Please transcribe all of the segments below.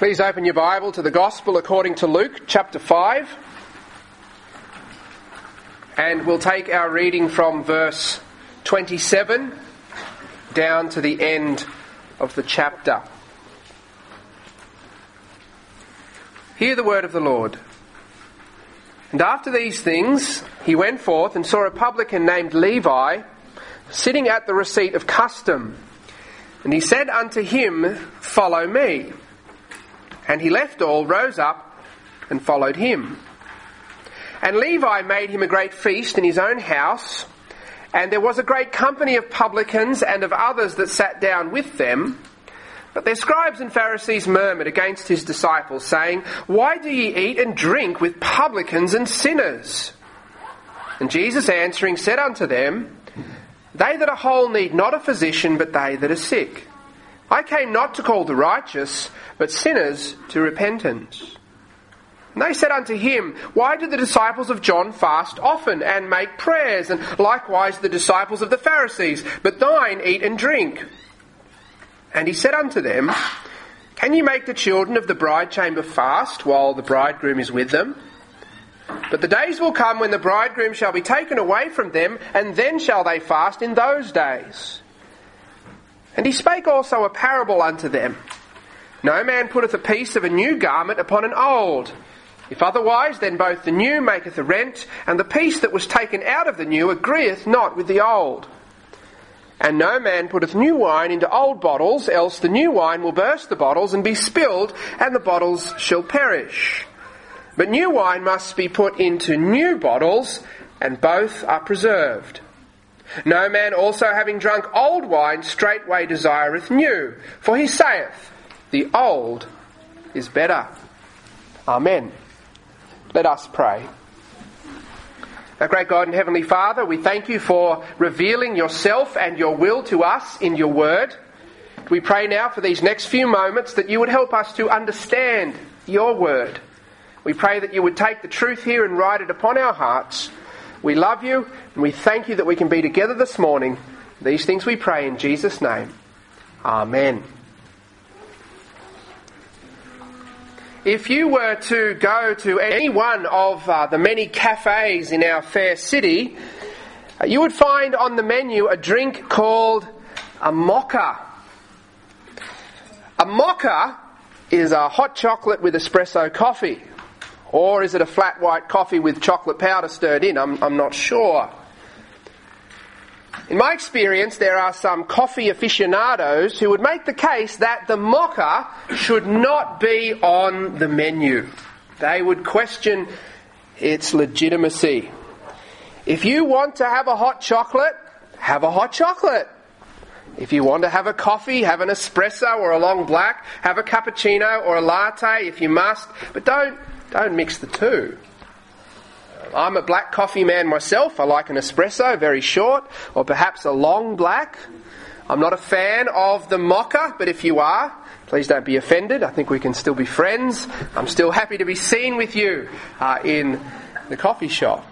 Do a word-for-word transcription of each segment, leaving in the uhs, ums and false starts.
Please open your Bible to the Gospel according to Luke, chapter five. And we'll take our reading from verse twenty-seven down to the end of the chapter. Hear the word of the Lord. And after these things, he went forth and saw a publican named Levi sitting at the receipt of custom. And he said unto him, Follow me. And he left all, rose up, and followed him. And Levi made him a great feast in his own house, and there was a great company of publicans and of others that sat down with them. But their scribes and Pharisees murmured against his disciples, saying, Why do ye eat and drink with publicans and sinners? And Jesus answering said unto them, They that are whole need not a physician, but they that are sick. I came not to call the righteous, but sinners to repentance. And they said unto him, Why do the disciples of John fast often, and make prayers, and likewise the disciples of the Pharisees, but thine eat and drink? And he said unto them, Can you make the children of the bride chamber fast, while the bridegroom is with them? But the days will come when the bridegroom shall be taken away from them, and then shall they fast in those days. And he spake also a parable unto them. No man putteth a piece of a new garment upon an old. If otherwise, then both the new maketh a rent, and the piece that was taken out of the new agreeth not with the old. And no man putteth new wine into old bottles, else the new wine will burst the bottles and be spilled, and the bottles shall perish. But new wine must be put into new bottles, and both are preserved. No man also having drunk old wine straightway desireth new, for he saith, The old is better. Amen. Let us pray. Our great God and Heavenly Father, we thank you for revealing yourself and your will to us in your word. We pray now for these next few moments that you would help us to understand your word. We pray that you would take the truth here and write it upon our hearts. We love you, and we thank you that we can be together this morning. These things we pray in Jesus' name. Amen. If you were to go to any one of uh, the many cafes in our fair city, uh, you would find on the menu a drink called a mocha. A mocha is a hot chocolate with espresso coffee. Or is it a flat white coffee with chocolate powder stirred in? I'm, I'm not sure. In my experience, there are some coffee aficionados who would make the case that the mocha should not be on the menu. They would question its legitimacy. If you want to have a hot chocolate, have a hot chocolate. If you want to have a coffee, have an espresso or a long black, have a cappuccino or a latte if you must, but don't Don't mix the two. I'm a black coffee man myself. I like an espresso, very short, or perhaps a long black. I'm not a fan of the mocha, but if you are, please don't be offended. I think we can still be friends. I'm still happy to be seen with you uh, in the coffee shop.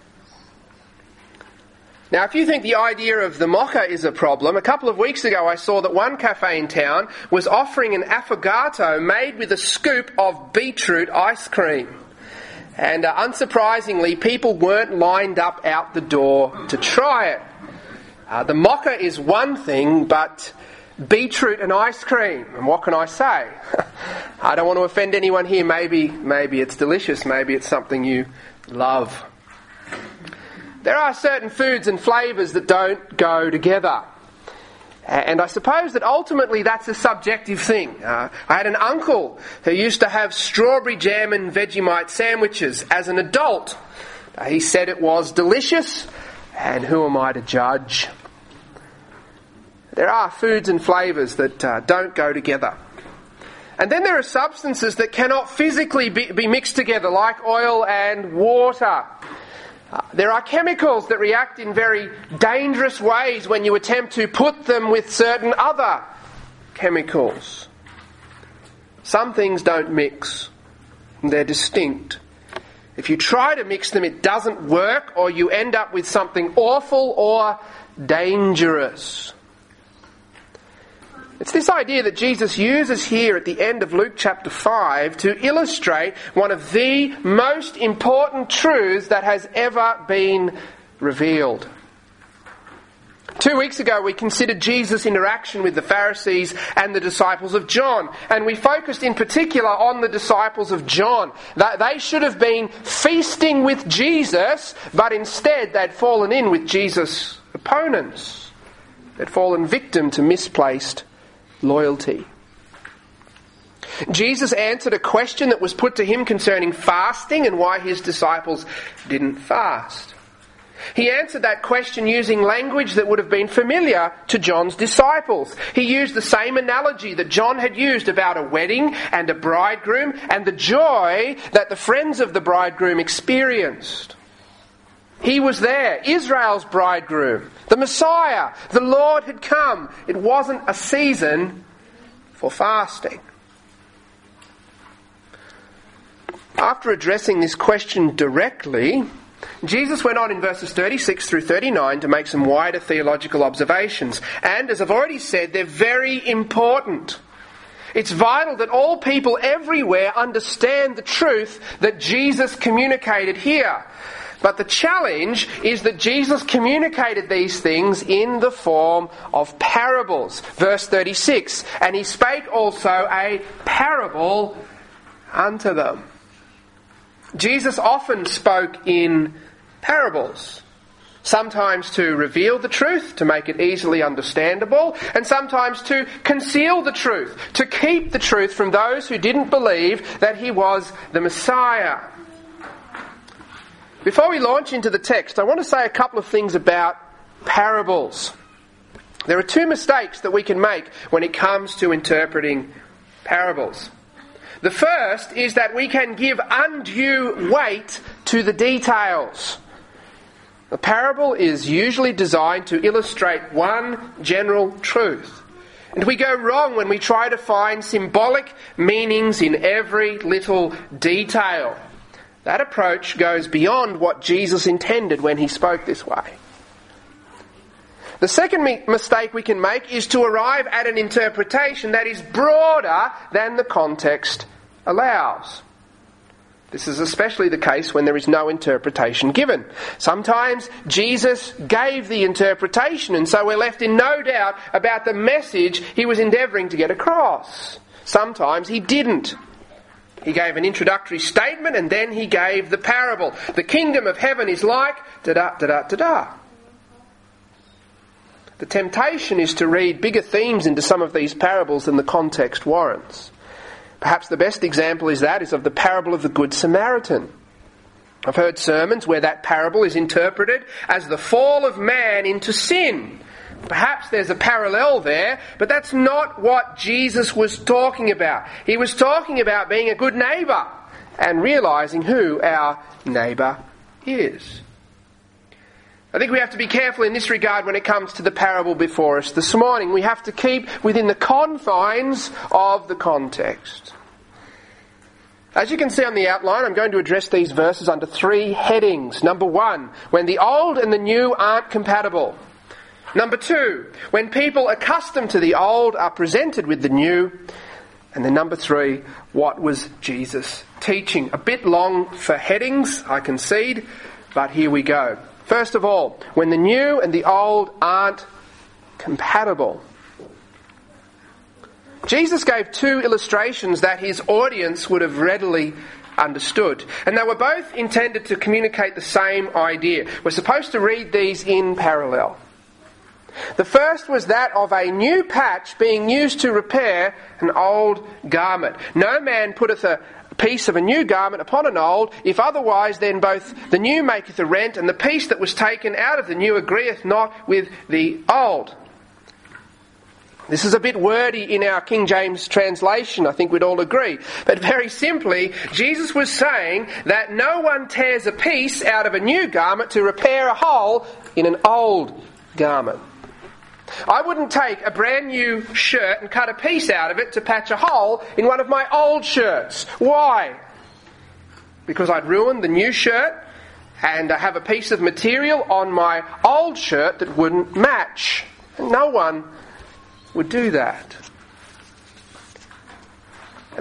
Now, if you think the idea of the mocha is a problem, a couple of weeks ago I saw that one cafe in town was offering an affogato made with a scoop of beetroot ice cream. And uh, unsurprisingly, people weren't lined up out the door to try it. Uh, the mocha is one thing, but beetroot and ice cream, and what can I say? I don't want to offend anyone here. Maybe, maybe it's delicious. Maybe it's something you love. There are certain foods and flavours that don't go together. And I suppose that ultimately that's a subjective thing. Uh, I had an uncle who used to have strawberry jam and Vegemite sandwiches as an adult. Uh, he said it was delicious, and who am I to judge? There are foods and flavours that uh, don't go together. And then there are substances that cannot physically be, be mixed together, like oil and water. Uh, there are chemicals that react in very dangerous ways when you attempt to put them with certain other chemicals. Some things don't mix. They're distinct. If you try to mix them, it doesn't work, or you end up with something awful or dangerous. It's this idea that Jesus uses here at the end of Luke chapter five to illustrate one of the most important truths that has ever been revealed. Two weeks ago we considered Jesus' interaction with the Pharisees and the disciples of John, and we focused in particular on the disciples of John. That they should have been feasting with Jesus, but instead they'd fallen in with Jesus' opponents. They'd fallen victim to misplaced loyalty. Jesus answered a question that was put to him concerning fasting and why his disciples didn't fast. He answered that question using language that would have been familiar to John's disciples. He used the same analogy that John had used about a wedding and a bridegroom and the joy that the friends of the bridegroom experienced. He was there, Israel's bridegroom, the Messiah, the Lord had come. It wasn't a season for fasting. After addressing this question directly, Jesus went on in verses thirty-six through thirty-nine to make some wider theological observations. And, as I've already said, they're very important. It's vital that all people everywhere understand the truth that Jesus communicated here. But the challenge is that Jesus communicated these things in the form of parables. Verse thirty-six, and he spake also a parable unto them. Jesus often spoke in parables, sometimes to reveal the truth, to make it easily understandable, and sometimes to conceal the truth, to keep the truth from those who didn't believe that he was the Messiah. Before we launch into the text, I want to say a couple of things about parables. There are two mistakes that we can make when it comes to interpreting parables. The first is that we can give undue weight to the details. A parable is usually designed to illustrate one general truth. And we go wrong when we try to find symbolic meanings in every little detail. That approach goes beyond what Jesus intended when he spoke this way. The second mi- mistake we can make is to arrive at an interpretation that is broader than the context allows. This is especially the case when there is no interpretation given. Sometimes Jesus gave the interpretation, and so we're left in no doubt about the message he was endeavouring to get across. Sometimes he didn't. He gave an introductory statement and then he gave the parable. The kingdom of heaven is like da-da, da-da, da-da. The temptation is to read bigger themes into some of these parables than the context warrants. Perhaps the best example is that is of the parable of the Good Samaritan. I've heard sermons where that parable is interpreted as the fall of man into sin. Perhaps there's a parallel there, but that's not what Jesus was talking about. He was talking about being a good neighbour and realising who our neighbour is. I think we have to be careful in this regard when it comes to the parable before us this morning. We have to keep within the confines of the context. As you can see on the outline, I'm going to address these verses under three headings. Number one, when the old and the new aren't compatible. Number two, when people accustomed to the old are presented with the new. And then number three, what was Jesus teaching? A bit long for headings, I concede, but here we go. First of all, when the new and the old aren't compatible. Jesus gave two illustrations that his audience would have readily understood. And they were both intended to communicate the same idea. We're supposed to read these in parallel. The first was that of a new patch being used to repair an old garment. No man putteth a piece of a new garment upon an old, if otherwise then both the new maketh a rent, and the piece that was taken out of the new agreeth not with the old. This is a bit wordy in our King James translation, I think we'd all agree. But very simply, Jesus was saying that no one tears a piece out of a new garment to repair a hole in an old garment. I wouldn't take a brand new shirt and cut a piece out of it to patch a hole in one of my old shirts. Why? Because I'd ruin the new shirt and I have a piece of material on my old shirt that wouldn't match. No one would do that.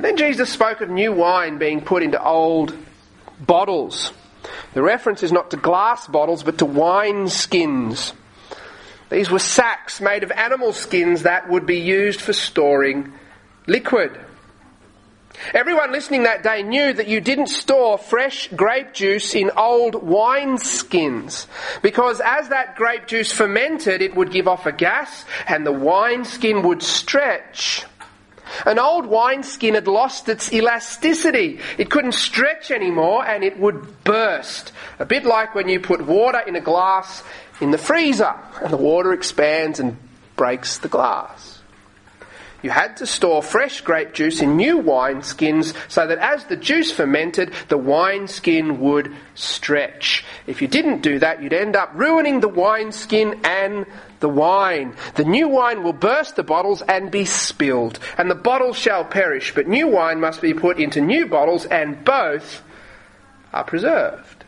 And then Jesus spoke of new wine being put into old bottles. The reference is not to glass bottles, but to wine skins. These were sacks made of animal skins that would be used for storing liquid. Everyone listening that day knew that you didn't store fresh grape juice in old wine skins, because as that grape juice fermented, it would give off a gas and the wine skin would stretch. An old wineskin had lost its elasticity. It couldn't stretch anymore and it would burst. A bit like when you put water in a glass in the freezer and the water expands and breaks the glass. You had to store fresh grape juice in new wineskins so that as the juice fermented, the wineskin would stretch. If you didn't do that, you'd end up ruining the wineskin and the wine. The new wine will burst the bottles and be spilled, and the bottles shall perish, but new wine must be put into new bottles, and both are preserved.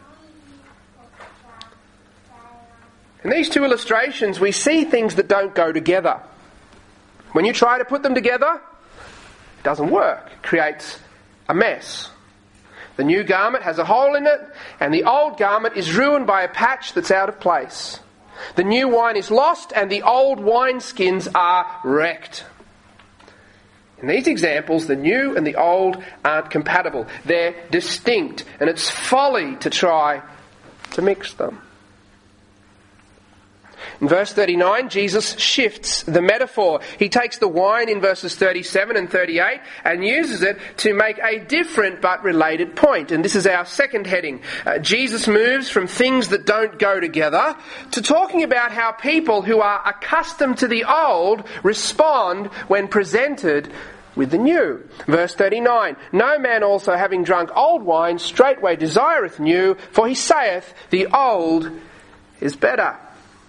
In these two illustrations, we see things that don't go together. When you try to put them together, it doesn't work. It creates a mess. The new garment has a hole in it, and the old garment is ruined by a patch that's out of place. The new wine is lost, and the old wineskins are wrecked. In these examples, the new and the old aren't compatible. They're distinct, and it's folly to try to mix them. In verse thirty-nine, Jesus shifts the metaphor. He takes the wine in verses thirty-seven and thirty-eight and uses it to make a different but related point. And this is our second heading. Uh, Jesus moves from things that don't go together to talking about how people who are accustomed to the old respond when presented with the new. Verse thirty-nine, no man also having drunk old wine straightway desireth new, for he saith, the old is better.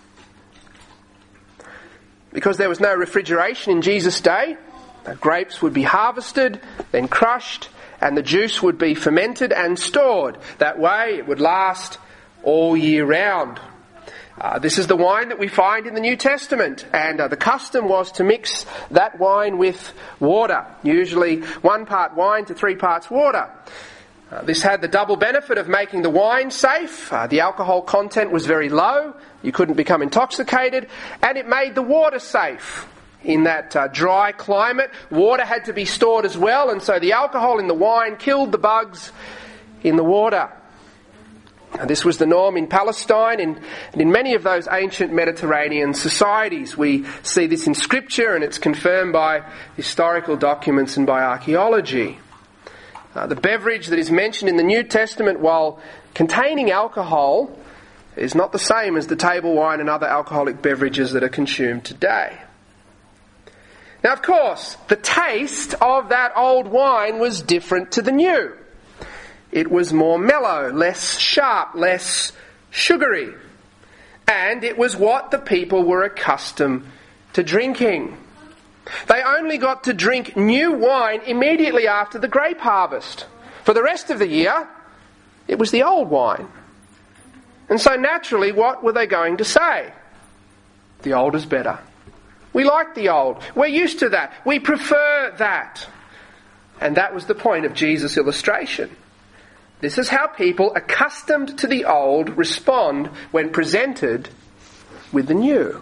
Because there was no refrigeration in Jesus' day, the grapes would be harvested, then crushed, and the juice would be fermented and stored. That way it would last all year round. Uh, this is the wine that we find in the New Testament, and uh, the custom was to mix that wine with water, usually one part wine to three parts water. Uh, this had the double benefit of making the wine safe. Uh, the alcohol content was very low. You couldn't become intoxicated. And it made the water safe. In that uh, dry climate, water had to be stored as well, and so the alcohol in the wine killed the bugs in the water. And this was the norm in Palestine and, and in many of those ancient Mediterranean societies. We see this in Scripture, and it's confirmed by historical documents and by archaeology. Uh, the beverage that is mentioned in the New Testament, while containing alcohol, is not the same as the table wine and other alcoholic beverages that are consumed today. Now, of course, the taste of that old wine was different to the new. It was more mellow, less sharp, less sugary. And it was what the people were accustomed to drinking. They only got to drink new wine immediately after the grape harvest. For the rest of the year, it was the old wine. And so naturally, what were they going to say? The old is better. We like the old. We're used to that. We prefer that. And that was the point of Jesus' illustration. This is how people accustomed to the old respond when presented with the new.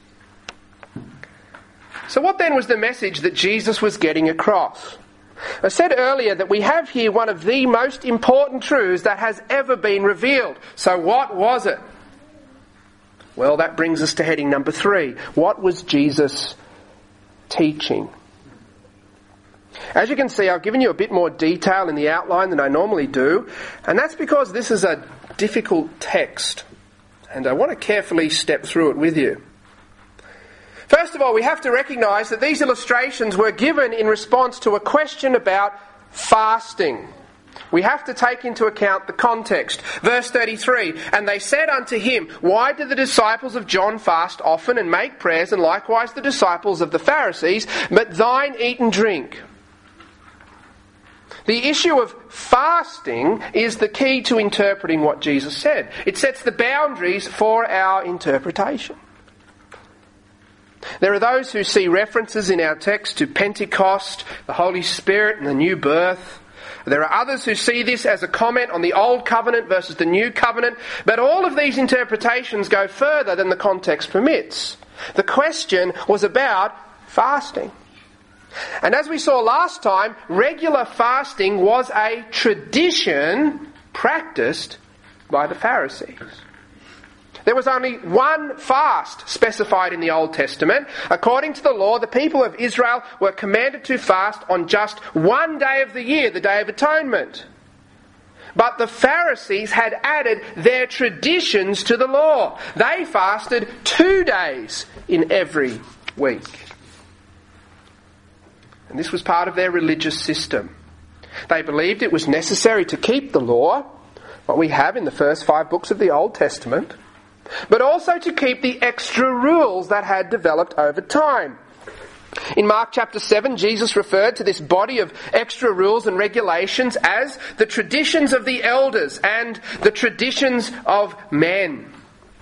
So what then was the message that Jesus was getting across? I said earlier that we have here one of the most important truths that has ever been revealed. So what was it? Well, that brings us to heading number three. What was Jesus teaching? As you can see, I've given you a bit more detail in the outline than I normally do, and that's because this is a difficult text, and I want to carefully step through it with you. First of all, we have to recognise that these illustrations were given in response to a question about fasting. We have to take into account the context. Verse thirty-three, and they said unto him, why do the disciples of John fast often and make prayers, and likewise the disciples of the Pharisees, but thine eat and drink? The issue of fasting is the key to interpreting what Jesus said. It sets the boundaries for our interpretation. There are those who see references in our text to Pentecost, the Holy Spirit and the new birth. There are others who see this as a comment on the Old Covenant versus the New Covenant, but all of these interpretations go further than the context permits. The question was about fasting. And as we saw last time, regular fasting was a tradition practiced by the Pharisees. There was only one fast specified in the Old Testament. According to the law, the people of Israel were commanded to fast on just one day of the year, the Day of Atonement. But the Pharisees had added their traditions to the law. They fasted two days in every week. And this was part of their religious system. They believed it was necessary to keep the law, what we have in the first five books of the Old Testament, but also to keep the extra rules that had developed over time. In Mark chapter seven, Jesus referred to this body of extra rules and regulations as the traditions of the elders and the traditions of men.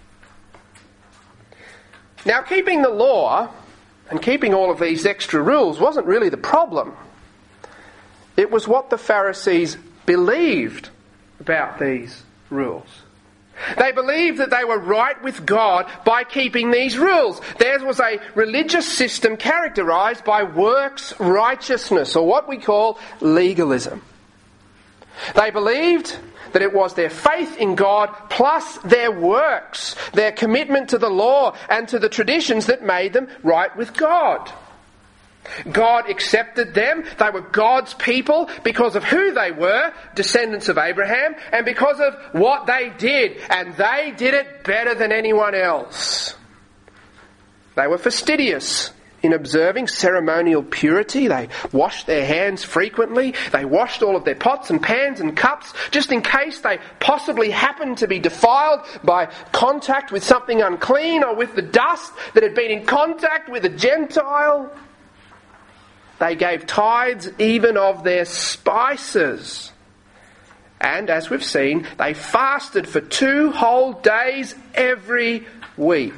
Now, keeping the law and keeping all of these extra rules wasn't really the problem. It was what the Pharisees believed about these rules. They believed that they were right with God by keeping these rules. Theirs was a religious system characterised by works righteousness, or what we call legalism. They believed that it was their faith in God plus their works, their commitment to the law and to the traditions that made them right with God. God accepted them. They were God's people because of who they were, descendants of Abraham, and because of what they did. And they did it better than anyone else. They were fastidious in observing ceremonial purity. They washed their hands frequently. They washed all of their pots and pans and cups just in case they possibly happened to be defiled by contact with something unclean or with the dust that had been in contact with a Gentile. They gave tithes even of their spices. And as we've seen, they fasted for two whole days every week.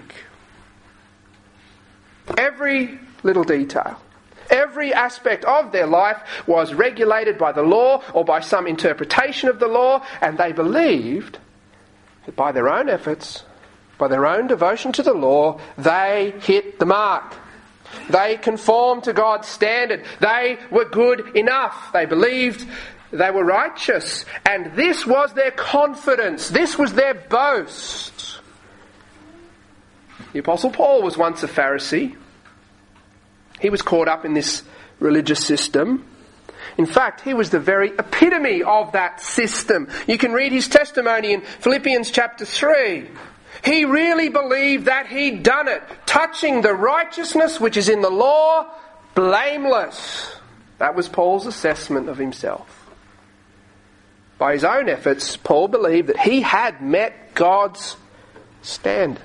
Every little detail, every aspect of their life was regulated by the law or by some interpretation of the law, and they believed that by their own efforts, by their own devotion to the law, they hit the mark. They conformed to God's standard. They were good enough. They believed they were righteous. And this was their confidence. This was their boast. The Apostle Paul was once a Pharisee. He was caught up in this religious system. In fact, he was the very epitome of that system. You can read his testimony in Philippians chapter three. He really believed that he'd done it, touching the righteousness which is in the law, blameless. That was Paul's assessment of himself. By his own efforts, Paul believed that he had met God's standard.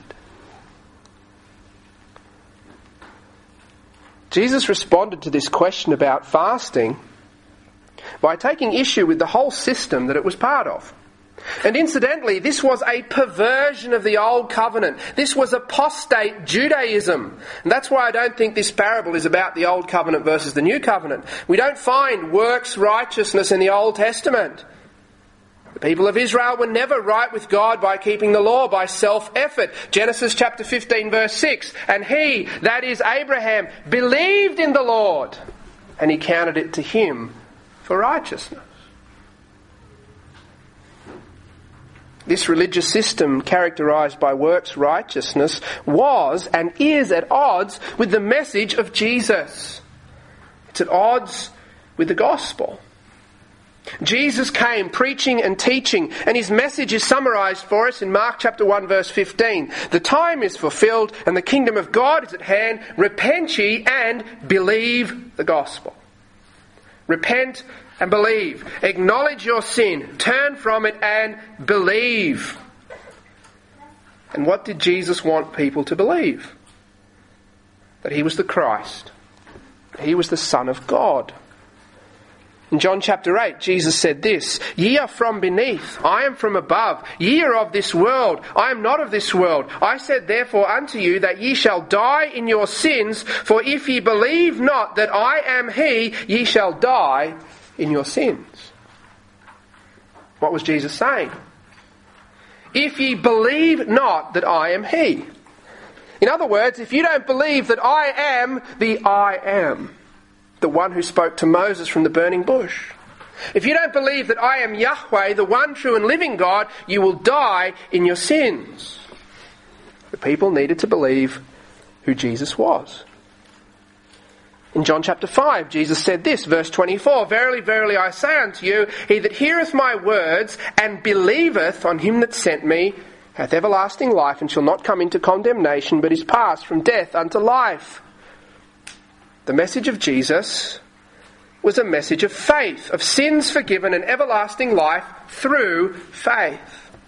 Jesus responded to this question about fasting by taking issue with the whole system that it was part of. And incidentally, this was a perversion of the Old Covenant. This was apostate Judaism. And that's why I don't think this parable is about the Old Covenant versus the New Covenant. We don't find works righteousness in the Old Testament. The people of Israel were never right with God by keeping the law, by self-effort. Genesis chapter fifteen verse six. And he, that is Abraham, believed in the Lord, and he counted it to him for righteousness. This religious system, characterised by works righteousness, was and is at odds with the message of Jesus. It's at odds with the gospel. Jesus came preaching and teaching, and his message is summarised for us in Mark chapter one verse fifteen. The time is fulfilled and the kingdom of God is at hand. Repent ye and believe the gospel. Repent and believe. Acknowledge your sin. Turn from it and believe. And what did Jesus want people to believe? That he was the Christ. That he was the Son of God. In John chapter eight, Jesus said this, "Ye are from beneath, I am from above. Ye are of this world, I am not of this world. I said therefore unto you that ye shall die in your sins, for if ye believe not that I am he, ye shall die in your sins." What was Jesus saying? If ye believe not that I am he. In other words, if you don't believe that I am the I am, the one who spoke to Moses from the burning bush. If you don't believe that I am Yahweh, the one true and living God, you will die in your sins. The people needed to believe who Jesus was. In John chapter five, Jesus said this, verse twenty-four, "Verily, verily, I say unto you, he that heareth my words and believeth on him that sent me hath everlasting life, and shall not come into condemnation, but is passed from death unto life." The message of Jesus was a message of faith, of sins forgiven and everlasting life through faith.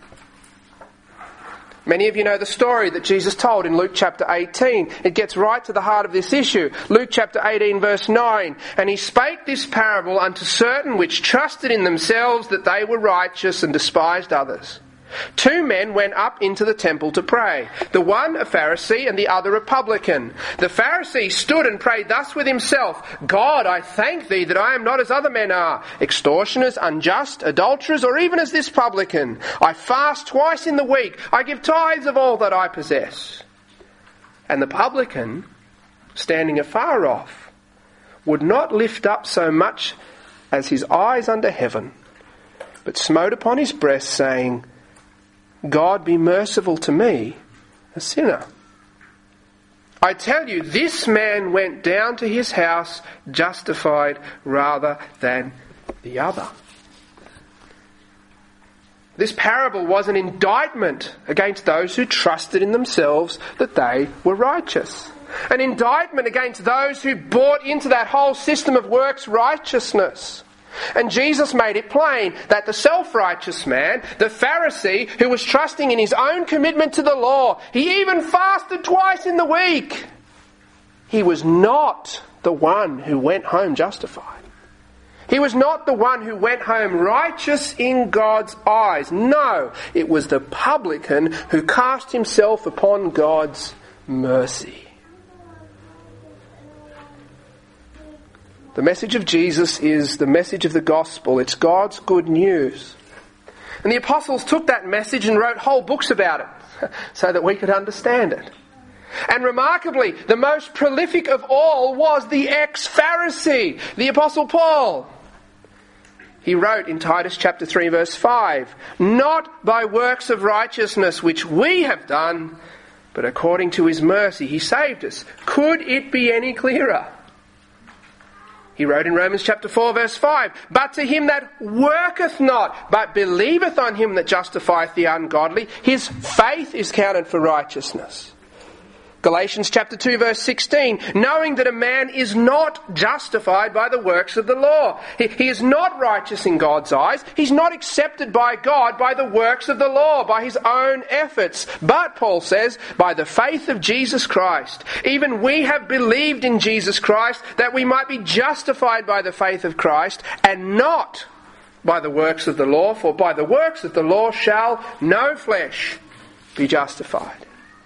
Many of you know the story that Jesus told in Luke chapter eighteen. It gets right to the heart of this issue. Luke chapter eighteen verse nine. "And he spake this parable unto certain which trusted in themselves that they were righteous and despised others. Two men went up into the temple to pray, the one a Pharisee and the other a publican. The Pharisee stood and prayed thus with himself, God, I thank thee that I am not as other men are, extortioners, unjust, adulterers, or even as this publican. I fast twice in the week. I give tithes of all that I possess. And the publican, standing afar off, would not lift up so much as his eyes unto heaven, but smote upon his breast, saying, God be merciful to me, a sinner. I tell you, this man went down to his house justified rather than the other." This parable was an indictment against those who trusted in themselves that they were righteous. An indictment against those who bought into that whole system of works righteousness. And Jesus made it plain that the self-righteous man, the Pharisee, who was trusting in his own commitment to the law, he even fasted twice in the week. He was not the one who went home justified. He was not the one who went home righteous in God's eyes. No, it was the publican who cast himself upon God's mercy. The message of Jesus is the message of the gospel. It's God's good news. And the apostles took that message and wrote whole books about it so that we could understand it. And remarkably, the most prolific of all was the ex-Pharisee, the Apostle Paul. He wrote in Titus chapter three verse five, "Not by works of righteousness which we have done, but according to his mercy he saved us." Could it be any clearer? He wrote in Romans chapter four verse five, "But to him that worketh not, but believeth on him that justifieth the ungodly, his faith is counted for righteousness." Galatians chapter two verse sixteen, "Knowing that a man is not justified by the works of the law." He, he is not righteous in God's eyes. He's not accepted by God by the works of the law, by his own efforts. But, Paul says, by the faith of Jesus Christ. Even we have believed in Jesus Christ that we might be justified by the faith of Christ and not by the works of the law. For by the works of the law shall no flesh be justified.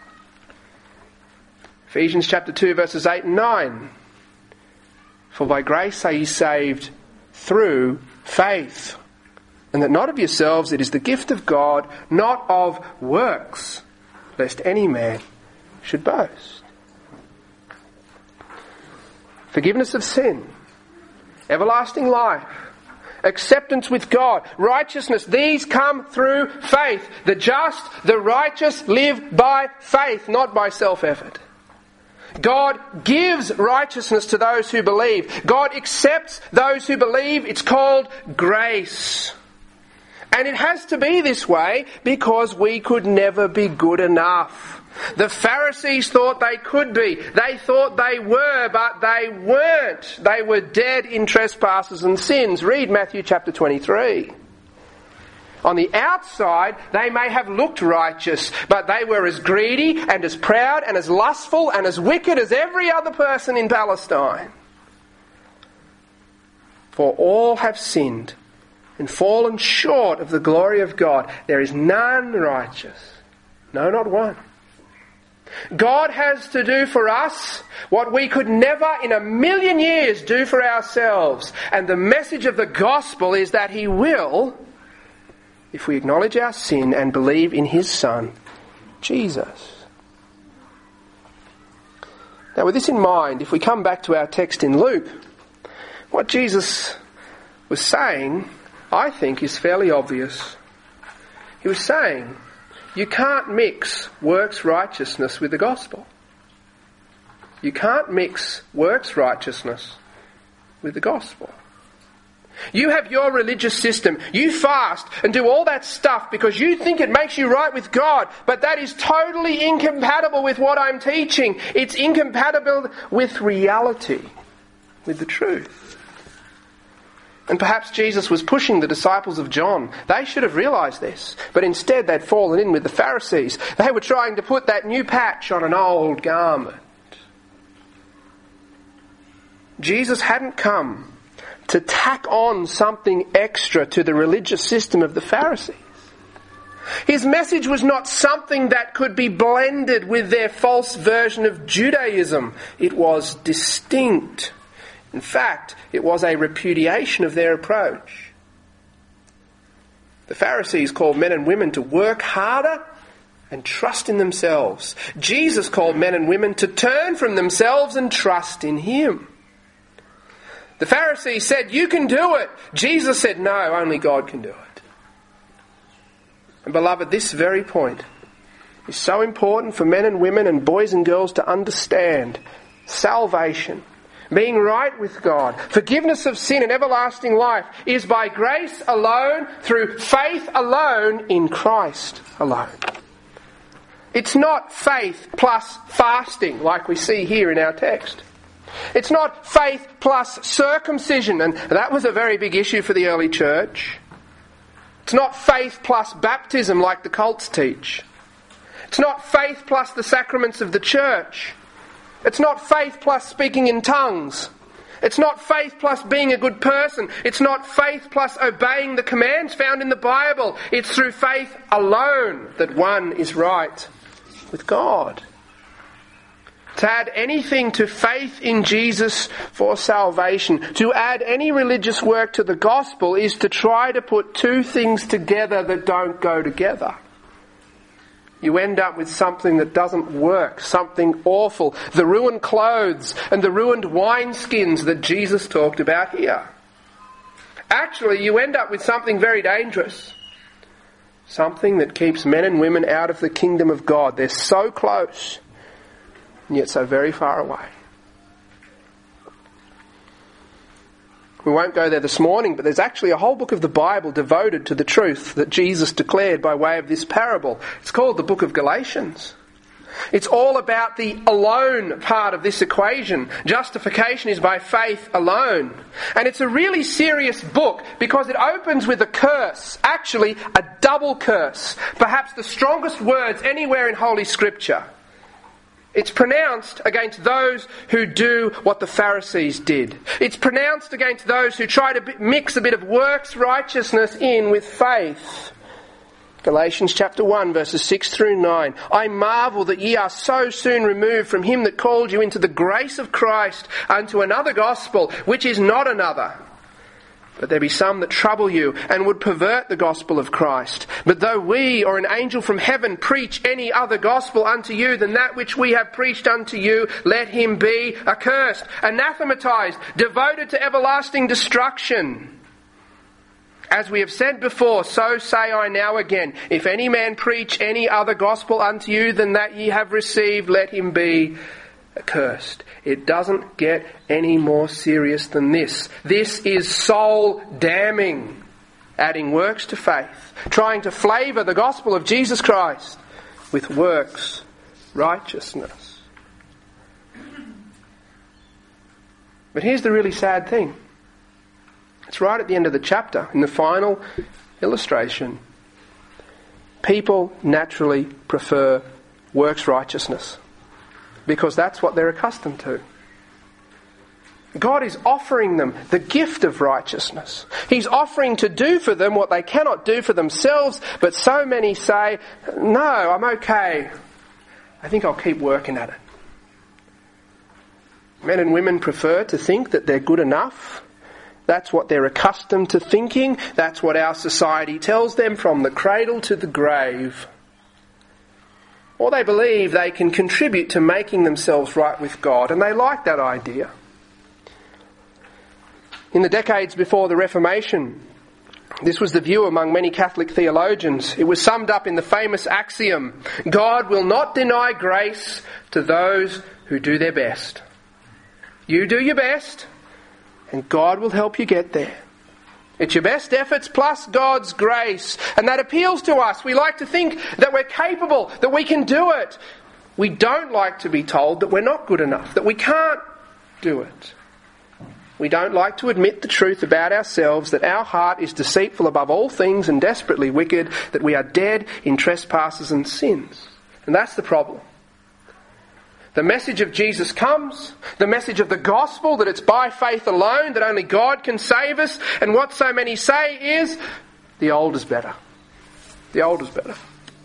Ephesians chapter two verses eight and nine. "For by grace are ye saved through faith, and that not of yourselves, it is the gift of God, not of works, lest any man should boast." Forgiveness of sin, everlasting life, acceptance with God, righteousness, these come through faith. The just, the righteous live by faith, not by self-effort. God gives righteousness to those who believe. God accepts those who believe. It's called grace. And it has to be this way because we could never be good enough. The Pharisees thought they could be. They thought they were, but they weren't. They were dead in trespasses and sins. Read Matthew chapter twenty-three. On the outside, they may have looked righteous, but they were as greedy and as proud and as lustful and as wicked as every other person in Palestine. For all have sinned and fallen short of the glory of God. There is none righteous. No, not one. God has to do for us what we could never in a million years do for ourselves. And the message of the gospel is that He will, if we acknowledge our sin and believe in His Son, Jesus. Now, with this in mind, if we come back to our text in Luke, what Jesus was saying, I think, is fairly obvious. He was saying, you can't mix works righteousness with the gospel. You can't mix works righteousness with the gospel. You have your religious system. You fast and do all that stuff because you think it makes you right with God. But that is totally incompatible with what I'm teaching. It's incompatible with reality, with the truth. And perhaps Jesus was pushing the disciples of John. They should have realised this. But instead they'd fallen in with the Pharisees. They were trying to put that new patch on an old garment. Jesus hadn't come to tack on something extra to the religious system of the Pharisees. His message was not something that could be blended with their false version of Judaism. It was distinct. In fact, it was a repudiation of their approach. The Pharisees called men and women to work harder and trust in themselves. Jesus called men and women to turn from themselves and trust in Him. The Pharisees said, you can do it. Jesus said, no, only God can do it. And beloved, this very point is so important for men and women and boys and girls to understand. Salvation, being right with God, forgiveness of sin and everlasting life is by grace alone, through faith alone, in Christ alone. It's not faith plus fasting like we see here in our text. It's not faith plus circumcision, and that was a very big issue for the early church. It's not faith plus baptism like the cults teach. It's not faith plus the sacraments of the church. It's not faith plus speaking in tongues. It's not faith plus being a good person. It's not faith plus obeying the commands found in the Bible. It's through faith alone that one is right with God. To add anything to faith in Jesus for salvation, to add any religious work to the gospel, is to try to put two things together that don't go together. You end up with something that doesn't work, something awful. The ruined clothes and the ruined wineskins that Jesus talked about here. Actually, you end up with something very dangerous. Something that keeps men and women out of the kingdom of God. They're so close, and yet so very far away. We won't go there this morning, but there's actually a whole book of the Bible devoted to the truth that Jesus declared by way of this parable. It's called the book of Galatians. It's all about the alone part of this equation. Justification is by faith alone. And it's a really serious book because it opens with a curse. Actually, a double curse. Perhaps the strongest words anywhere in Holy Scripture. It's pronounced against those who do what the Pharisees did. It's pronounced against those who try to mix a bit of works righteousness in with faith. Galatians chapter one, verses six through nine. I marvel that ye are so soon removed from him that called you into the grace of Christ unto another gospel, which is not another. But there be some that trouble you and would pervert the gospel of Christ. But though we or an angel from heaven preach any other gospel unto you than that which we have preached unto you, let him be accursed, anathematized, devoted to everlasting destruction. As we have said before, so say I now again, if any man preach any other gospel unto you than that ye have received, let him be accursed. It doesn't get any more serious than this. This is soul damning. Adding works to faith. Trying to flavour the gospel of Jesus Christ with works righteousness. But here's the really sad thing. It's right at the end of the chapter, in the final illustration. People naturally prefer works righteousness. Because that's what they're accustomed to. God is offering them the gift of righteousness. He's offering to do for them what they cannot do for themselves, but so many say, no, I'm okay. I think I'll keep working at it. Men and women prefer to think that they're good enough. That's what they're accustomed to thinking. That's what our society tells them from the cradle to the grave. Or they believe they can contribute to making themselves right with God, and they like that idea. In the decades before the Reformation, this was the view among many Catholic theologians. It was summed up in the famous axiom, God will not deny grace to those who do their best. You do your best, and God will help you get there. It's your best efforts plus God's grace. And that appeals to us. We like to think that we're capable, that we can do it. We don't like to be told that we're not good enough, that we can't do it. We don't like to admit the truth about ourselves, that our heart is deceitful above all things and desperately wicked, that we are dead in trespasses and sins. And that's the problem. The message of Jesus comes, the message of the gospel, that it's by faith alone, that only God can save us, and what so many say is, the old is better. The old is better.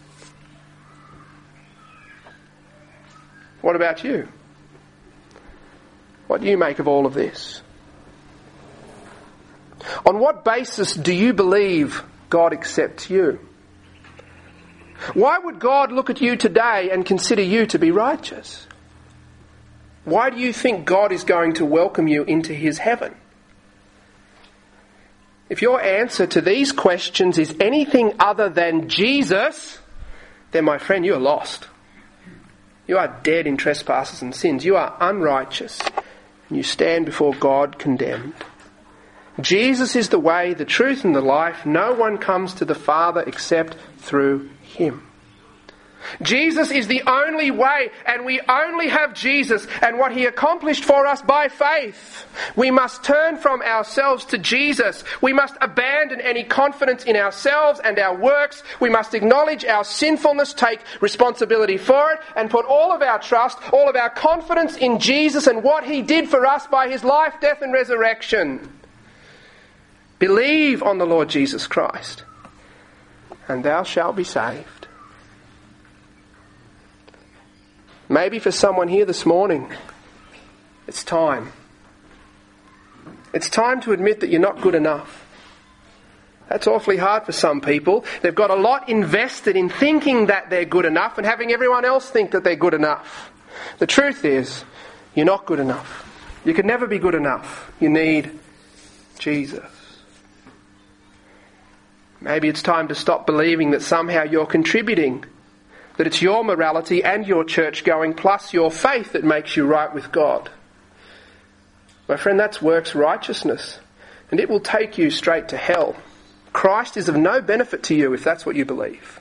What about you? What do you make of all of this? On what basis do you believe God accepts you? Why would God look at you today and consider you to be righteous? Why do you think God is going to welcome you into his heaven? If your answer to these questions is anything other than Jesus, then my friend, you are lost. You are dead in trespasses and sins. You are unrighteous, and you stand before God condemned. Jesus is the way, the truth and the life. No one comes to the Father except through him. Jesus is the only way, and we only have Jesus and what he accomplished for us by faith. We must turn from ourselves to Jesus. We must abandon any confidence in ourselves and our works. We must acknowledge our sinfulness, take responsibility for it, and put all of our trust, all of our confidence in Jesus and what he did for us by his life, death and resurrection. Believe on the Lord Jesus Christ, and thou shalt be saved. Maybe for someone here this morning, it's time. It's time to admit that you're not good enough. That's awfully hard for some people. They've got a lot invested in thinking that they're good enough and having everyone else think that they're good enough. The truth is, you're not good enough. You can never be good enough. You need Jesus. Maybe it's time to stop believing that somehow you're contributing, that it's your morality and your church going plus your faith that makes you right with God. My friend, that's works righteousness, and it will take you straight to hell. Christ is of no benefit to you if that's what you believe.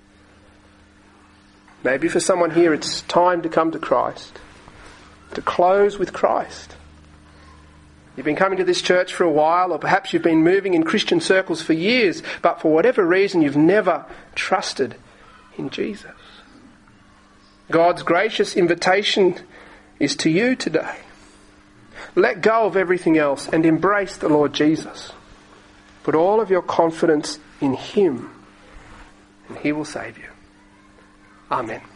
Maybe for someone here it's time to come to Christ, to close with Christ. You've been coming to this church for a while, or perhaps you've been moving in Christian circles for years, but for whatever reason you've never trusted in Jesus. God's gracious invitation is to you today. Let go of everything else and embrace the Lord Jesus. Put all of your confidence in him, and he will save you. Amen.